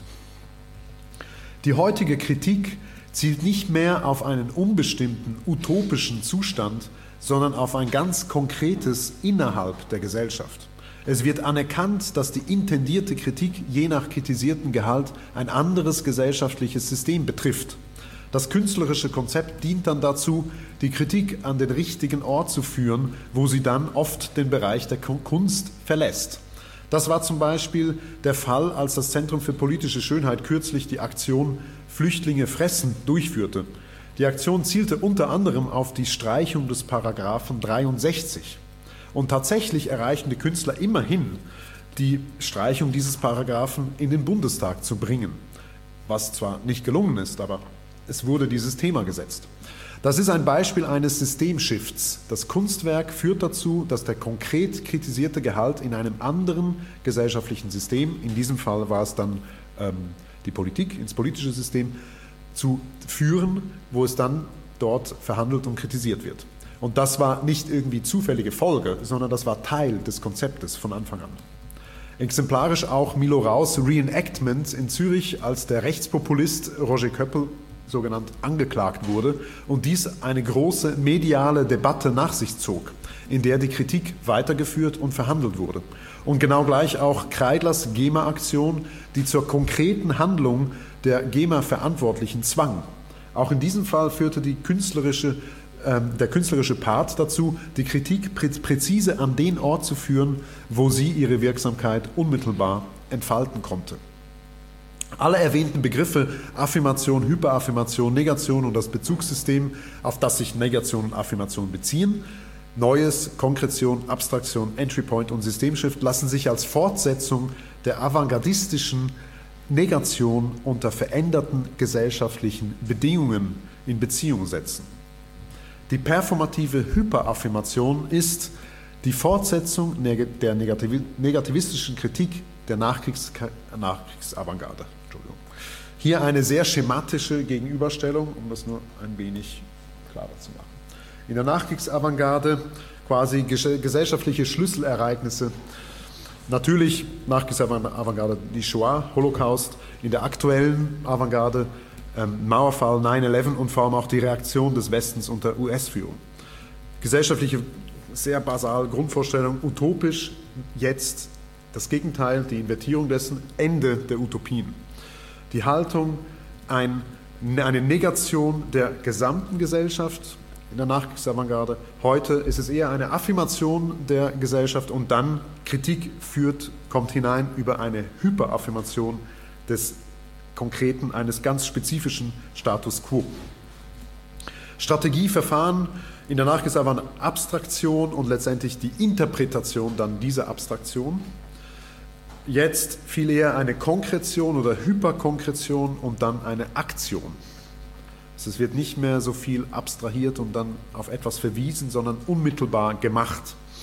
A: Die heutige Kritik zielt nicht mehr auf einen unbestimmten, utopischen Zustand, sondern auf ein ganz konkretes innerhalb der Gesellschaft. Es wird anerkannt, dass die intendierte Kritik je nach kritisierten Gehalt ein anderes gesellschaftliches System betrifft. Das künstlerische Konzept dient dann dazu, die Kritik an den richtigen Ort zu führen, wo sie dann oft den Bereich der Kunst verlässt. Das war zum Beispiel der Fall, als das Zentrum für politische Schönheit kürzlich die Aktion Flüchtlinge fressen durchführte. Die Aktion zielte unter anderem auf die Streichung des Paragraphen dreiundsechzig. Und tatsächlich erreichten die Künstler immerhin, die Streichung dieses Paragraphen in den Bundestag zu bringen. Was zwar nicht gelungen ist, aber es wurde dieses Thema gesetzt. Das ist ein Beispiel eines Systemshifts. Das Kunstwerk führt dazu, dass der konkret kritisierte Gehalt in einem anderen gesellschaftlichen System, in diesem Fall war es dann ähm, die Politik, ins politische System, zu führen, wo es dann dort verhandelt und kritisiert wird. Und das war nicht irgendwie zufällige Folge, sondern das war Teil des Konzeptes von Anfang an. Exemplarisch auch Milo Raus' Reenactment in Zürich, als der Rechtspopulist Roger Köppel sogenannt angeklagt wurde und dies eine große mediale Debatte nach sich zog, in der die Kritik weitergeführt und verhandelt wurde. Und genau gleich auch Kreidlers GEMA-Aktion, die zur konkreten Handlung der GEMA-Verantwortlichen zwang. Auch in diesem Fall führte die künstlerische, äh, der künstlerische Part dazu, die Kritik prä- präzise an den Ort zu führen, wo sie ihre Wirksamkeit unmittelbar entfalten konnte. Alle erwähnten Begriffe Affirmation, Hyperaffirmation, Negation und das Bezugssystem, auf das sich Negation und Affirmation beziehen, Neues, Konkretion, Abstraktion, Entry Point und Systemshift lassen sich als Fortsetzung der avantgardistischen Negation unter veränderten gesellschaftlichen Bedingungen in Beziehung setzen. Die performative Hyperaffirmation ist die Fortsetzung der negativistischen Kritik der Nachkriegs- Nachkriegsavantgarde. Entschuldigung. Hier eine sehr schematische Gegenüberstellung, um das nur ein wenig klarer zu machen. In der Nachkriegsavantgarde quasi gesellschaftliche Schlüsselereignisse. Natürlich Nachkriegsavantgarde die Shoah, Holocaust, in der aktuellen Avantgarde ähm, Mauerfall, neun elf und vor allem auch die Reaktion des Westens unter U S-Führung. Gesellschaftliche, sehr basal Grundvorstellung, utopisch, jetzt das Gegenteil, die Invertierung dessen, Ende der Utopien. Die Haltung, ein, eine Negation der gesamten Gesellschaft in der Nachkriegsavantgarde. Heute ist es eher eine Affirmation der Gesellschaft und dann Kritik führt, kommt hinein über eine Hyperaffirmation des Konkreten, eines ganz spezifischen Status quo. Strategieverfahren in der Nachkriegsavantgarde Abstraktion und letztendlich die Interpretation dann dieser Abstraktion. Jetzt viel eher eine Konkretion oder Hyperkonkretion und dann eine Aktion. Es wird nicht mehr so viel abstrahiert und dann auf etwas verwiesen, sondern unmittelbar gemacht.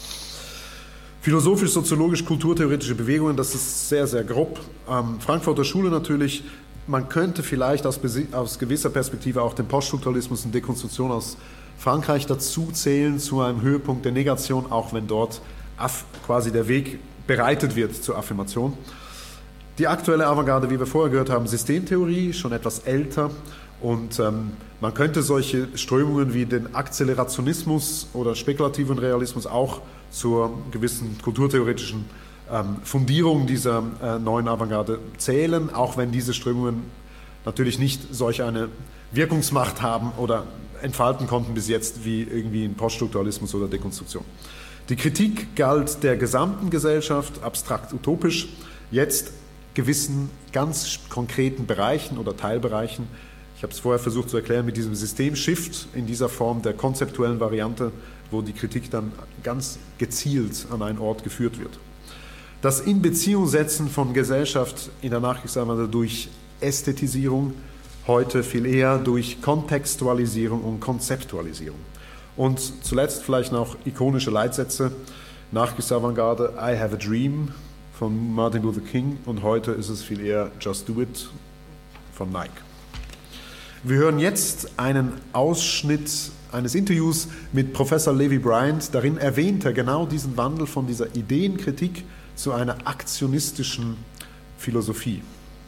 A: Philosophisch-soziologisch, kulturtheoretische Bewegungen, das ist sehr, sehr grob. Ähm, Frankfurter Schule natürlich, man könnte vielleicht aus, aus gewisser Perspektive auch den Poststrukturalismus und Dekonstruktion aus Frankreich dazu zählen, zu einem Höhepunkt der Negation, auch wenn dort aff, quasi der Weg bereitet wird zur Affirmation. Die aktuelle Avantgarde, wie wir vorher gehört haben, Systemtheorie, schon etwas älter. Und ähm, man könnte solche Strömungen wie den Akzelerationismus oder spekulativen Realismus auch zur gewissen kulturtheoretischen ähm, Fundierung dieser äh, neuen Avantgarde zählen, auch wenn diese Strömungen natürlich nicht solch eine Wirkungsmacht haben oder entfalten konnten bis jetzt wie irgendwie in Poststrukturalismus oder Dekonstruktion. Die Kritik galt der gesamten Gesellschaft, abstrakt utopisch, jetzt gewissen ganz konkreten Bereichen oder Teilbereichen. Ich habe es vorher versucht zu erklären mit diesem System-Shift in dieser Form der konzeptuellen Variante, wo die Kritik dann ganz gezielt an einen Ort geführt wird. Das Inbeziehungssetzen von Gesellschaft in der Nachkriegsavantgarde durch Ästhetisierung, heute viel eher durch Kontextualisierung und Konzeptualisierung. Und zuletzt vielleicht noch ikonische Leitsätze, Nachkriegsavantgarde, I Have a Dream von Martin Luther King und heute ist es viel eher Just Do It von Nike. Wir hören jetzt einen Ausschnitt eines Interviews mit Professor Levi Bryant. Darin erwähnt er genau diesen Wandel von dieser Ideenkritik zu einer aktionistischen Philosophie.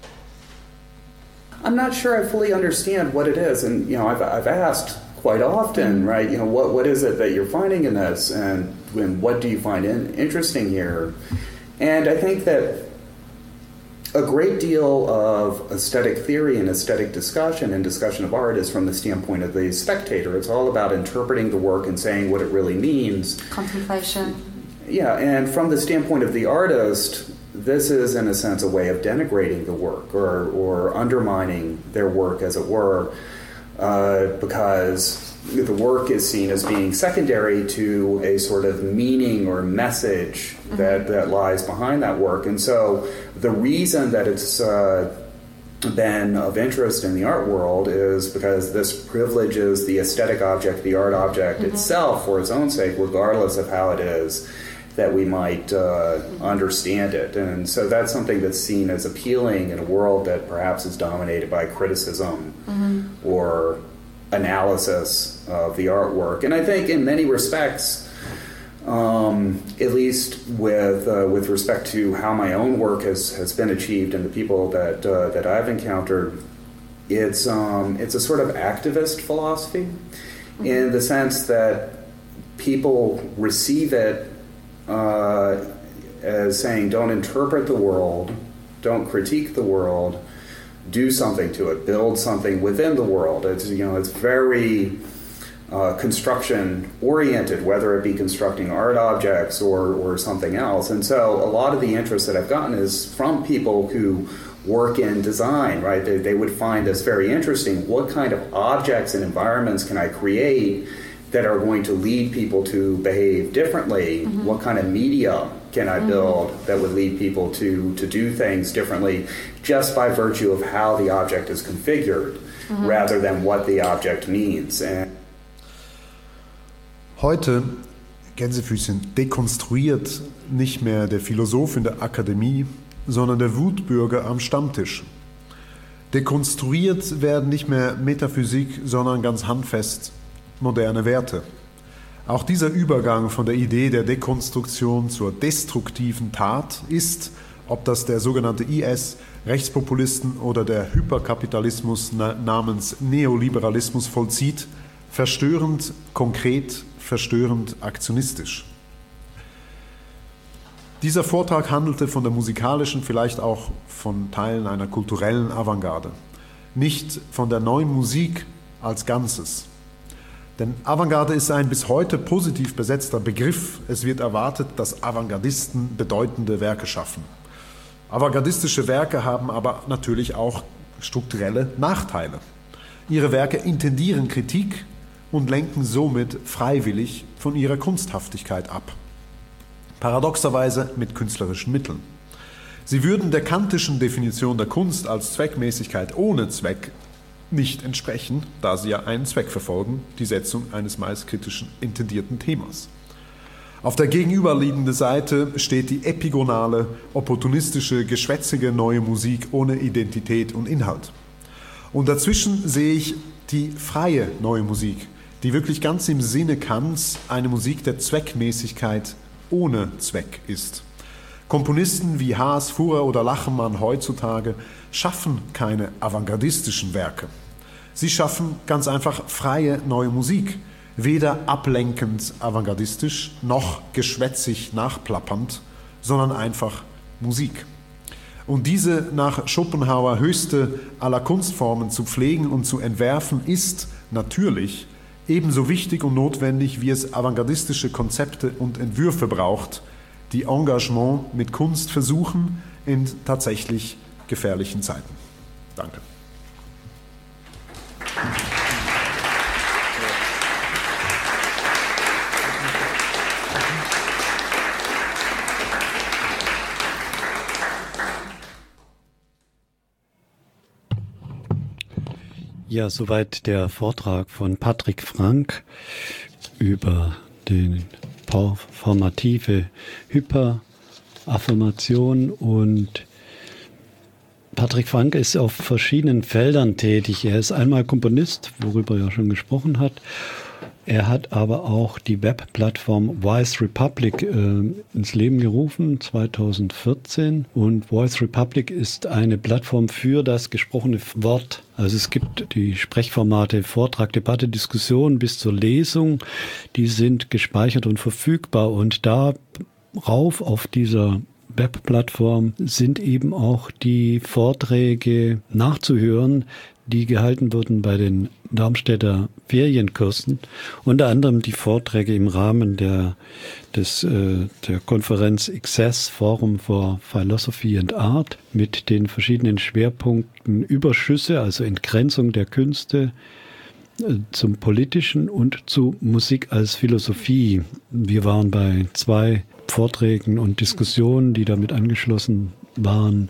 F: I'm not sure I fully understand what it is, and you know, I've, I've asked quite often, right? You know, what what is it that you're finding in this, and, and what do you find in, interesting here? And I think that a great deal of aesthetic theory and aesthetic discussion and discussion of art is from the standpoint of the spectator. It's all about interpreting the work and saying what it really means.
G: Contemplation.
F: Yeah, and from the standpoint of the artist, this is, in a sense, a way of denigrating the work or, or undermining their work, as it were, uh, because the work is seen as being secondary to a sort of meaning or message mm-hmm. that, that lies behind that work. And so the reason that it's uh, been of interest in the art world is because this privileges the aesthetic object, the art object mm-hmm. itself for its own sake, regardless of how it is that we might uh, understand it. And so that's something that's seen as appealing in a world that perhaps is dominated by criticism mm-hmm. or analysis of the artwork. And I think in many respects, um, at least with uh, with respect to how my own work has, has been achieved and the people that uh, that I've encountered, it's um, it's a sort of activist philosophy mm-hmm. in the sense that people receive it uh, as saying, don't interpret the world, don't critique the world, do something to it, build something within the world. It's, you know, it's very uh, construction oriented, whether it be constructing art objects or, or something else. And so a lot of the interest that I've gotten is from people who work in design, right? They, they would find this very interesting. What kind of objects and environments can I create that are going to lead people to behave differently? Mm-hmm. What kind of media can I build mm-hmm. that would lead people to, to do things differently just by virtue of how the object is configured mm-hmm. rather than what the object means? And
A: Heute, Gänsefüßchen, dekonstruiert nicht mehr der Philosoph in der Akademie, sondern der Wutbürger am Stammtisch. Dekonstruiert werden nicht mehr Metaphysik, sondern ganz handfest moderne Werte. Auch dieser Übergang von der Idee der Dekonstruktion zur destruktiven Tat ist, ob das der sogenannte I S, Rechtspopulisten oder der Hyperkapitalismus namens Neoliberalismus vollzieht, verstörend konkret, verstörend aktionistisch. Dieser Vortrag handelte von der musikalischen, vielleicht auch von Teilen einer kulturellen Avantgarde, nicht von der neuen Musik als Ganzes. Denn Avantgarde ist ein bis heute positiv besetzter Begriff. Es wird erwartet, dass Avantgardisten bedeutende Werke schaffen. Avantgardistische Werke haben aber natürlich auch strukturelle Nachteile. Ihre Werke intendieren Kritik und lenken somit freiwillig von ihrer Kunsthaftigkeit ab. Paradoxerweise mit künstlerischen Mitteln. Sie würden der kantischen Definition der Kunst als Zweckmäßigkeit ohne Zweck nicht entsprechen, da sie ja einen Zweck verfolgen, die Setzung eines meist kritischen intendierten Themas. Auf der gegenüberliegenden Seite steht die epigonale, opportunistische, geschwätzige neue Musik ohne Identität und Inhalt. Und dazwischen sehe ich die freie neue Musik, die wirklich ganz im Sinne Kants eine Musik der Zweckmäßigkeit ohne Zweck ist. Komponisten wie Haas, Fuhrer oder Lachenmann heutzutage schaffen keine avantgardistischen Werke. Sie schaffen ganz einfach freie neue Musik, weder ablenkend avantgardistisch noch geschwätzig nachplappernd, sondern einfach Musik. Und diese nach Schopenhauer höchste aller Kunstformen zu pflegen und zu entwerfen, ist natürlich ebenso wichtig und notwendig, wie es avantgardistische Konzepte und Entwürfe braucht, die Engagement mit Kunst versuchen in tatsächlich gefährlichen Zeiten. Danke.
G: Ja, soweit der Vortrag von Patrick Frank über den performative Hyperaffirmation. Und Patrick Frank ist auf verschiedenen Feldern tätig. Er ist einmal Komponist, worüber er schon gesprochen hat. Er hat aber auch die Webplattform Voice Republic äh, ins Leben gerufen, zweitausendvierzehn. Und Voice Republic ist eine Plattform für das gesprochene Wort. Also es gibt die Sprechformate Vortrag, Debatte, Diskussion bis zur Lesung. Die sind gespeichert und verfügbar. Und darauf auf dieser Webplattform sind eben auch die Vorträge nachzuhören, die gehalten wurden bei den Darmstädter Ferienkursen, unter anderem die Vorträge im Rahmen der, des, äh, der Konferenz Access Forum for Philosophy and Art mit den verschiedenen Schwerpunkten Überschüsse, also Entgrenzung der Künste, äh, zum Politischen und zu Musik als Philosophie. Wir waren bei zwei Vorträgen und Diskussionen, die damit angeschlossen waren,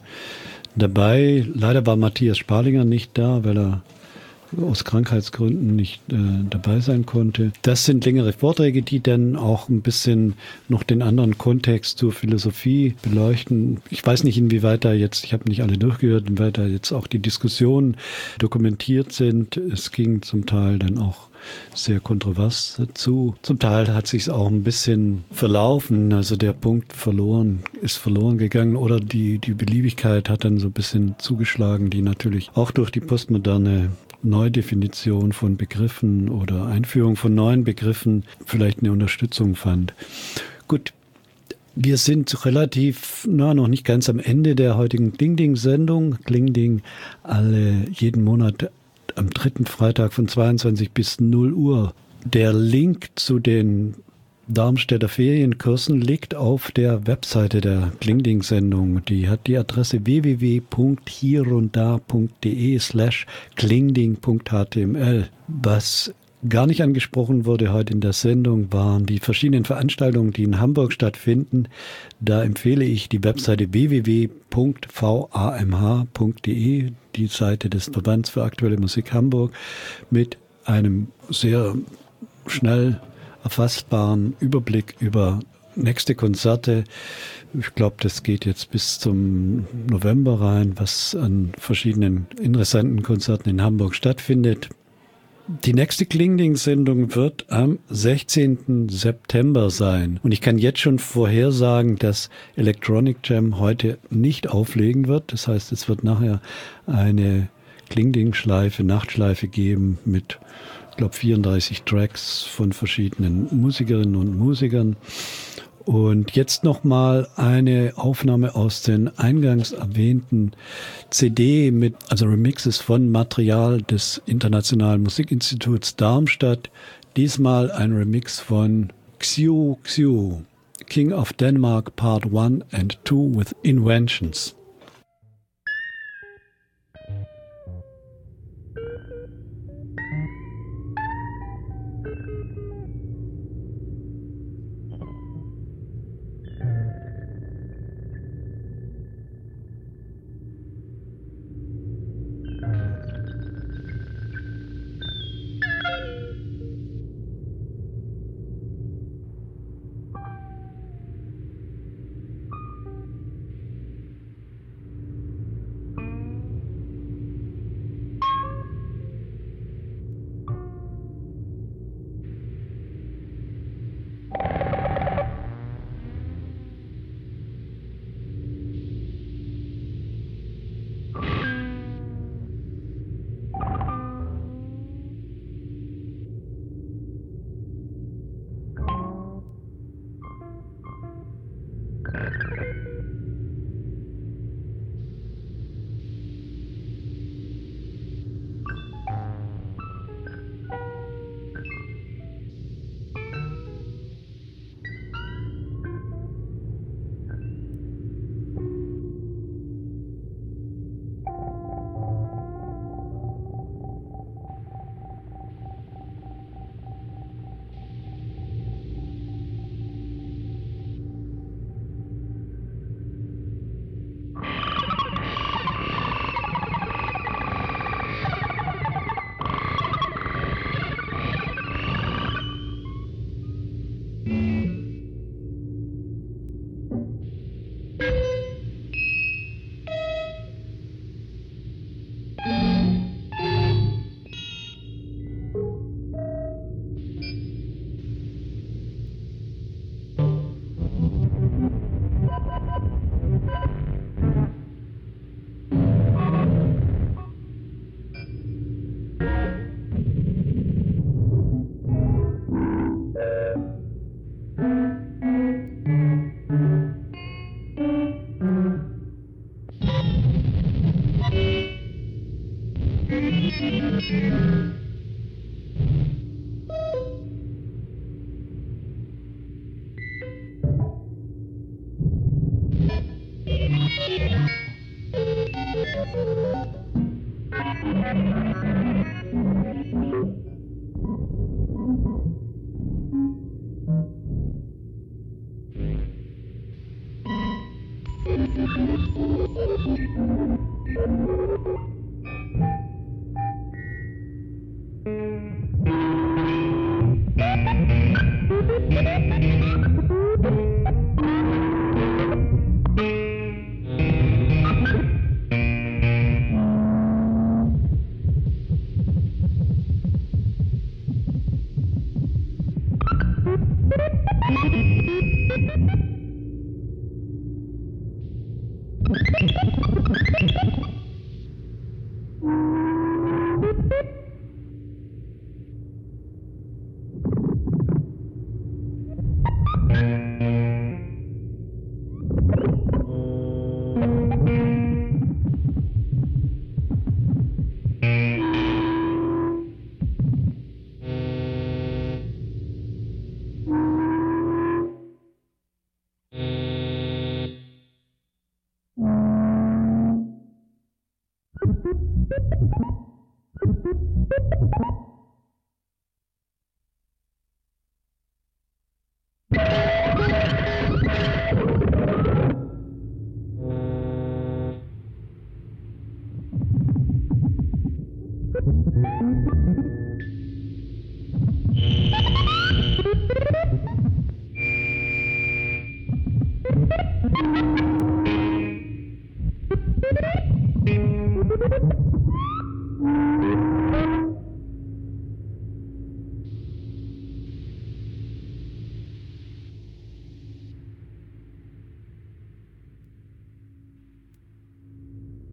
G: dabei. Leider war Matthias Sparlinger nicht da, weil er aus Krankheitsgründen nicht äh, dabei sein konnte. Das sind längere Vorträge, die dann auch ein bisschen noch den anderen Kontext zur Philosophie beleuchten. Ich weiß nicht, inwieweit da jetzt, ich habe nicht alle durchgehört, inwieweit da jetzt auch die Diskussionen dokumentiert sind. Es ging zum Teil dann auch sehr kontrovers dazu. Zum Teil hat sich auch ein bisschen verlaufen, also der Punkt verloren, ist verloren gegangen oder die, die Beliebigkeit hat dann so ein bisschen zugeschlagen, die natürlich auch durch die postmoderne Neudefinition von Begriffen oder Einführung von neuen Begriffen vielleicht eine Unterstützung fand. Gut, wir sind relativ, na, noch nicht ganz am Ende der heutigen Ding-Ding-Sendung. Ding-Ding alle jeden Monat am dritten Freitag von zweiundzwanzig bis null Uhr. Der Link zu den Darmstädter Ferienkursen liegt auf der Webseite der Klingding-Sendung. Die hat die Adresse w w w punkt hierundda punkt de slash klingding punkt h t m l. Was gar nicht angesprochen wurde heute in der Sendung, waren die verschiedenen Veranstaltungen, die in Hamburg stattfinden. Da empfehle ich die Webseite w w w punkt v a m h punkt de, die Seite des Verbands für aktuelle Musik Hamburg, mit einem sehr schnell erfassbaren Überblick über nächste Konzerte. Ich glaube, das geht jetzt bis zum November rein, was an verschiedenen interessanten Konzerten in Hamburg stattfindet. Die nächste Klingding-Sendung wird am sechzehnten September sein. Und ich kann jetzt schon vorhersagen, dass Electronic Jam heute nicht auflegen wird. Das heißt, es wird nachher eine Klingding-Schleife, Nachtschleife geben mit, ich glaube, vierunddreißig Tracks von verschiedenen Musikerinnen und Musikern. Und jetzt nochmal eine Aufnahme aus den eingangs erwähnten C D mit, also Remixes von Material des Internationalen Musikinstituts Darmstadt. Diesmal ein Remix von Xiu Xiu, King of Denmark Part one and two with Inventions.